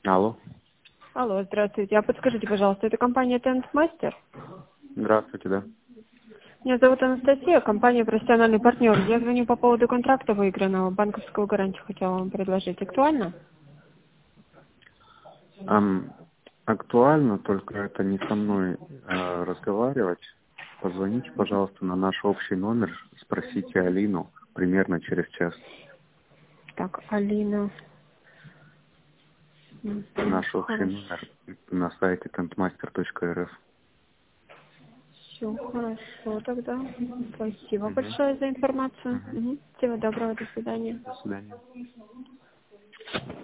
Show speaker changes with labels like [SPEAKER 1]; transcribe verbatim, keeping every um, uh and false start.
[SPEAKER 1] Алло.
[SPEAKER 2] Алло, здравствуйте. А подскажите, пожалуйста, это компания Тент-Мастер?
[SPEAKER 1] Здравствуйте, да.
[SPEAKER 2] Меня зовут Анастасия, компания «Профессиональный партнер». Я звоню по поводу контракта выигранного, банковскую гарантию хотела вам предложить. Актуально?
[SPEAKER 1] Ам, актуально, только это не со мной э, разговаривать. Позвоните, пожалуйста, на наш общий номер, спросите Алину примерно через час.
[SPEAKER 2] Так, Алина. М,
[SPEAKER 1] Наш общий
[SPEAKER 2] Хорошо.
[SPEAKER 1] номер на сайте тентмастер точка эр эф.
[SPEAKER 2] Все хорошо тогда. Спасибо
[SPEAKER 1] Угу.
[SPEAKER 2] большое за информацию.
[SPEAKER 1] Угу.
[SPEAKER 2] Мгм. Всего доброго, до свидания.
[SPEAKER 1] До свидания.